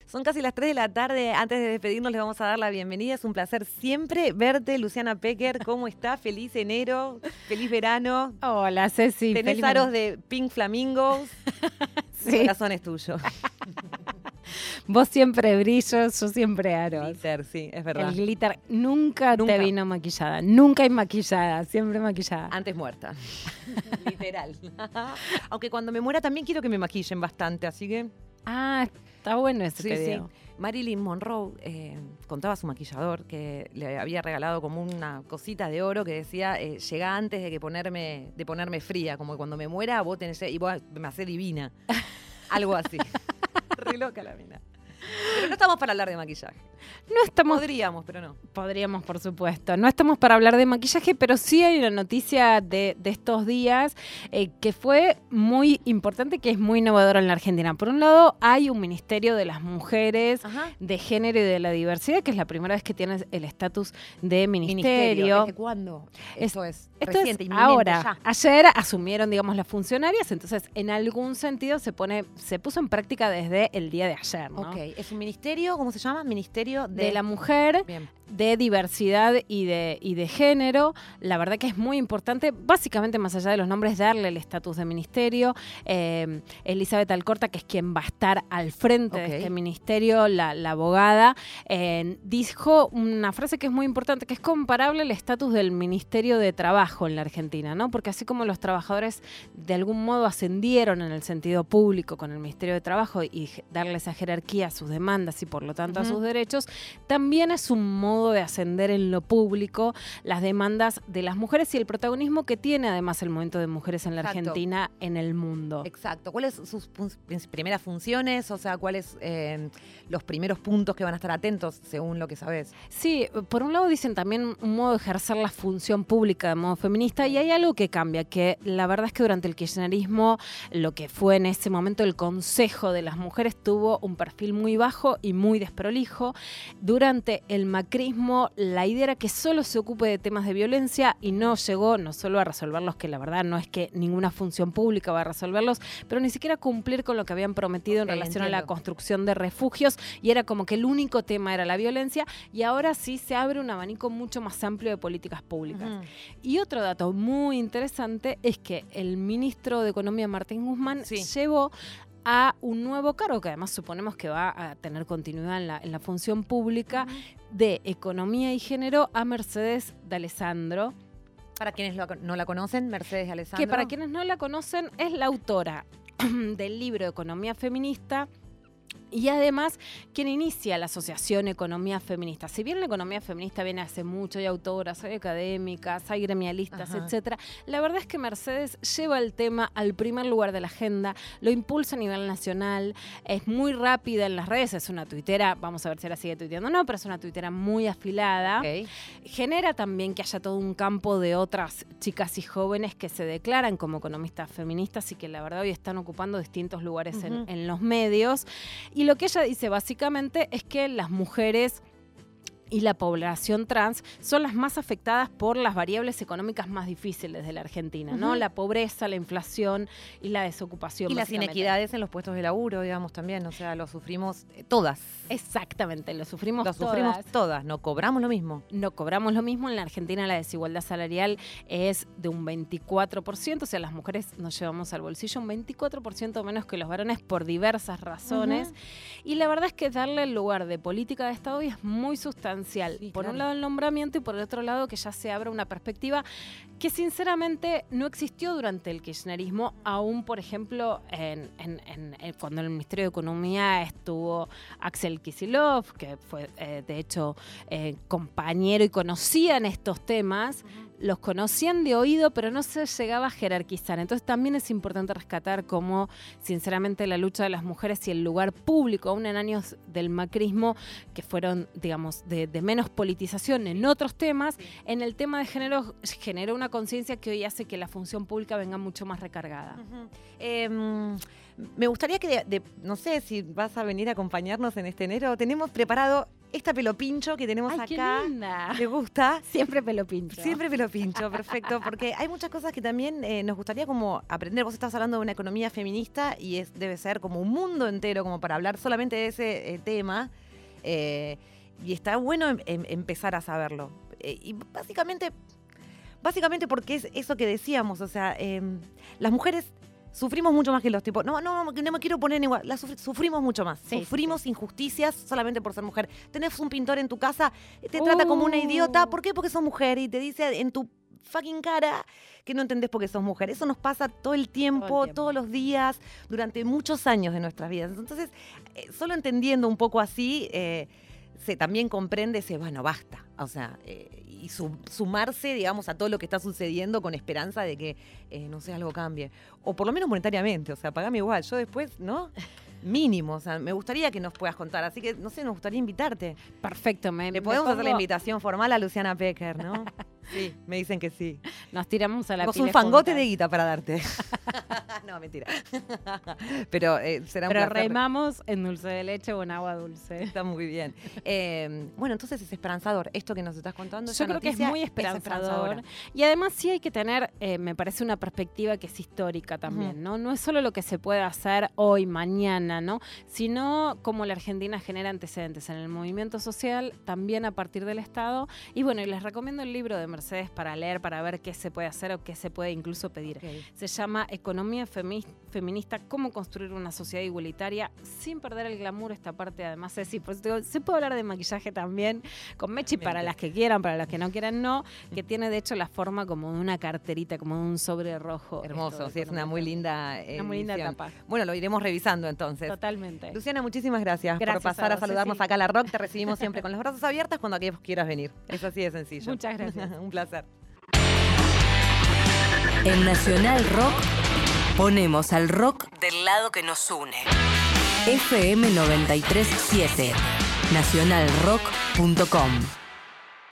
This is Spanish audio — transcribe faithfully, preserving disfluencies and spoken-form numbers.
Son casi las tres de la tarde. Antes de despedirnos les vamos a dar la bienvenida. Es un placer siempre verte, Luciana Pecker. ¿Cómo estás? Feliz enero, feliz verano. Hola, Ceci. Tenés feliz aros verano. de Pink Flamingos. Sí. El corazón es tuyo. Vos siempre brillos, yo siempre aros. Glitter, sí, es verdad. El glitter nunca, Nunca. te vino maquillada. Nunca hay maquillada, siempre maquillada. Antes muerta. Literal. Aunque cuando me muera también quiero que me maquillen bastante, así que... Ah, está bueno ese Sí, pedido. sí. Marilyn Monroe eh, contaba a su maquillador que le había regalado como una cosita de oro que decía, eh, llega antes de que ponerme, de ponerme fría, como que cuando me muera vos tenés, y vos me hacés divina. Algo así. Re loca la mina. Pero no estamos para hablar de maquillaje. No estamos... Podríamos, pero no. Podríamos, por supuesto. No estamos para hablar de maquillaje, pero sí hay una noticia de, de estos días eh, que fue muy importante, que es muy innovadora en la Argentina. Por un lado, hay un Ministerio de las Mujeres, Ajá. de Género y de la Diversidad, que es la primera vez que tiene el estatus de ministerio. Ministerio. ¿Desde cuándo? Esto es, Esto reciente, es inminente, ahora. ya. Ayer asumieron, digamos, las funcionarias, entonces en algún sentido se pone, se puso en práctica desde el día de ayer, ¿no? Ok, es un ministerio, ¿cómo se llama? Ministerio de, De la mujer, Bien. de diversidad y de, y de género. La verdad que es muy importante, básicamente más allá de los nombres, darle el estatus de ministerio. Eh, Elizabeth Alcorta, que es quien va a estar al frente Ok. de este ministerio, la, la abogada, eh, dijo una frase que es muy importante, que es comparable al estatus del Ministerio de Trabajo en la Argentina, ¿no? Porque así como los trabajadores de algún modo ascendieron en el sentido público con el Ministerio de Trabajo y darle esa jerarquía a sus demandas y por lo tanto Ujú. a sus derechos, también es un modo de ascender en lo público las demandas de las mujeres y el protagonismo que tiene además el movimiento de mujeres en la Exacto. Argentina en el mundo. Exacto. ¿Cuáles son sus pun- primeras funciones? O sea, ¿cuáles eh, los primeros puntos que van a estar atentos según lo que sabés? Sí, por un lado dicen también un modo de ejercer la función pública de modo feminista y hay algo que cambia, que la verdad es que durante el kirchnerismo lo que fue en ese momento el Consejo de las Mujeres tuvo un perfil muy bajo y muy desprolijo. Durante el macrismo la idea era que solo se ocupe de temas de violencia y no llegó no solo a resolverlos, que la verdad no es que ninguna función pública va a resolverlos, pero ni siquiera cumplir con lo que habían prometido Ok, en relación a la entiendo. construcción de refugios y era como que el único tema era la violencia y ahora sí se abre un abanico mucho más amplio de políticas públicas. Ujú. Y otro dato muy interesante es que el ministro de Economía, Martín Guzmán, Sí. llevó a un nuevo cargo, que además suponemos que va a tener continuidad en la, en la función pública, de Economía y Género, a Mercedes D'Alessandro, Para quienes lo- no la conocen, Mercedes Alessandro. que para quienes no la conocen es la autora del libro Economía Feminista y además quien inicia la asociación Economía Feminista. Si bien la economía feminista viene hace mucho, hay autoras, hay académicas, hay gremialistas, Ajá. etcétera, la verdad es que Mercedes lleva el tema al primer lugar de la agenda, lo impulsa a nivel nacional, es muy rápida en las redes, es una tuitera, vamos a ver si ahora sigue tuiteando o no, pero es una tuitera muy afilada. Ok. Genera también que haya todo un campo de otras chicas y jóvenes que se declaran como economistas feministas y que la verdad hoy están ocupando distintos lugares en, Ujú. en los medios. Y lo que ella dice básicamente es que las mujeres y la población trans son las más afectadas por las variables económicas más difíciles de la Argentina, ¿no? Ujú. La pobreza, la inflación y la desocupación. Y las básicamente. inequidades en los puestos de laburo, digamos, también. O sea, lo sufrimos eh, todas. Exactamente, lo sufrimos Lo todas. sufrimos todas. No cobramos lo mismo. No cobramos lo mismo. En la Argentina la desigualdad salarial es de un veinticuatro por ciento, o sea, las mujeres nos llevamos al bolsillo un veinticuatro por ciento menos que los varones por diversas razones. Ujú. Y la verdad es que darle el lugar de política de Estado hoy es muy sustancial. Sí, por claro. un lado el nombramiento y por el otro lado que ya se abra una perspectiva que sinceramente no existió durante el kirchnerismo, aún por ejemplo en, en- en- en- cuando en el Ministerio de Economía estuvo Axel Kicillof, que fue eh, de hecho eh, compañero y conocían estos temas, los conocían de oído, pero no se llegaba a jerarquizar. Entonces también es importante rescatar cómo, sinceramente, la lucha de las mujeres y el lugar público, aún en años del macrismo, que fueron, digamos, de, de menos politización en otros temas, en el tema de género generó una conciencia que hoy hace que la función pública venga mucho más recargada. Ujú. Eh, me gustaría que, de- de- no sé si vas a venir a acompañarnos en este enero, tenemos preparado esta pelo pincho que tenemos Ay, acá. qué linda. ¿Te gusta? Siempre pelo pincho. Siempre pelo pincho, perfecto, porque hay muchas cosas que también eh, nos gustaría como aprender. Vos estás hablando de una economía feminista y es debe ser como un mundo entero como para hablar solamente de ese eh, tema. Eh, y está bueno em, em, empezar a saberlo. Eh, y básicamente, básicamente porque es eso que decíamos, o sea, eh, las mujeres sufrimos mucho más que los tipos. No, no, no, no me quiero poner en igual. Las sufri- sufrimos mucho más. Sí, sufrimos sí. injusticias solamente por ser mujer. Tenés un pintor en tu casa, te trata como una Uh. idiota. ¿Por qué? Porque sos mujer y te dice en tu fucking cara que no entendés por qué sos mujer. Eso nos pasa todo el tiempo, Todo el tiempo. todos los días, durante muchos años de nuestras vidas. Entonces, eh, solo entendiendo un poco así, eh, se también comprende ese, bueno, basta. O sea, eh, y su- sumarse, digamos, a todo lo que está sucediendo con esperanza de que, eh, no sé, algo cambie. O por lo menos monetariamente, o sea, pagame igual. Yo después, ¿no? Mínimo, o sea, me gustaría que nos puedas contar. Así que, no sé, nos gustaría invitarte. Perfecto. Me, Le me podemos hacer la pongo- invitación formal a Luciana Pecker, ¿no? Sí, me dicen que sí. Nos tiramos a la Tenemos pile un fangote juntas. de guita para darte. No, mentira. Pero eh, será un Pero placer. remamos en dulce de leche o en agua dulce. Está muy bien. Eh, bueno, entonces es esperanzador. Esto que nos estás contando, Yo esa creo que es noticia muy esperanzador. esperanzadora. Y además sí hay que tener, eh, me parece, una perspectiva que es histórica también, Ujú. ¿no? No es solo lo que se puede hacer hoy, mañana, ¿no? Sino cómo la Argentina genera antecedentes en el movimiento social, también a partir del Estado. Y bueno, y les recomiendo el libro de Mercedes para leer, para ver qué se puede hacer o qué se puede incluso pedir. Ok. Se llama Economía Femi- Feminista, cómo construir una sociedad igualitaria sin perder el glamour. Esta parte además es, sí, pues digo, se puede hablar de maquillaje también, con Mechi para Miente. las que quieran, para las que no quieran no, que tiene de hecho la forma como de una carterita, como de un sobre rojo. Hermoso, esto de sí, es una Economía muy Feminista. linda Una muy linda edición. tapa. Bueno, lo iremos revisando entonces. Totalmente. Luciana, muchísimas gracias, Gracias por pasar a a, vos, saludarnos Ceci. acá a la Rock. Te recibimos siempre con los brazos abiertos cuando aquí quieras venir. Es así de sencillo. Muchas gracias. Un placer. En Nacional Rock ponemos al rock del lado que nos une. F M noventa y tres punto siete, nacional rock punto com.